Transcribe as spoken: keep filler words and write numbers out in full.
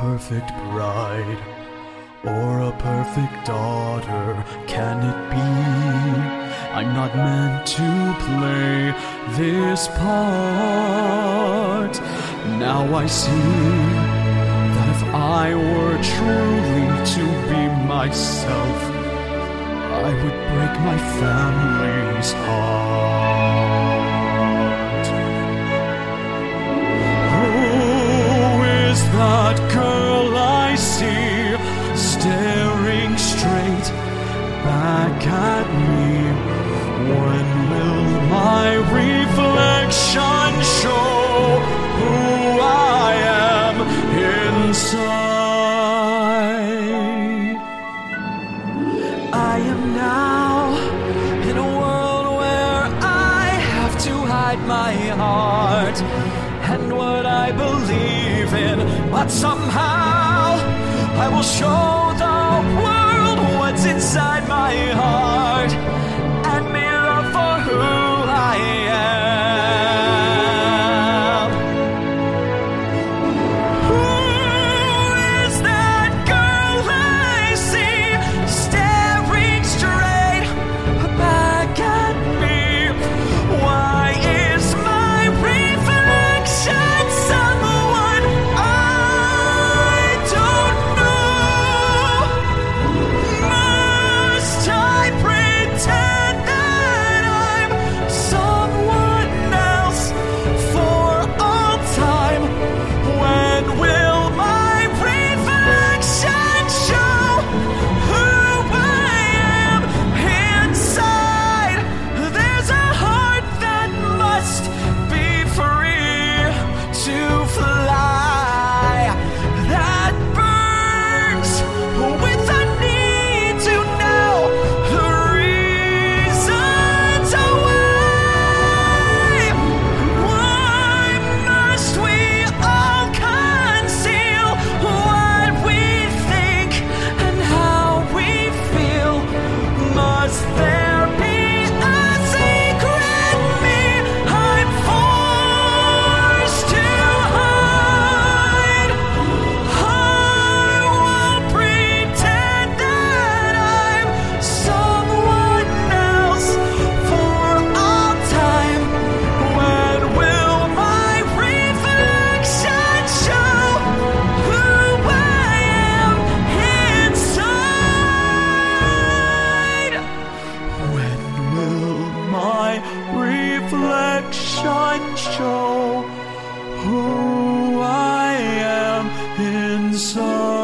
perfect bride or a perfect daughter can it be? I'm not meant to play this part. Now I see that if I were truly to be myself, I would break my family's heart. Who is that girl I see staring straight back at me? When will my reflection show who I am inside? I am now in a world where I have to hide my heart and what I believe in, but somehow I will show the world what's inside my heart and mirror for who I am. Who is that girl I see staring straight back at me? Why is my reflection someone I don't know? Must I pretend that I'm someone else for all time? When will my reflection show who I am inside? There's a heart that must be free to fly, that burns with a need to know the reasons why. Why must we all conceal what we think and how we feel? Must there be a secret me I'm forced to hide? I won't pretend that I'm someone else for all time. When will my reflection show who I am inside? When will my reflection show who I am inside?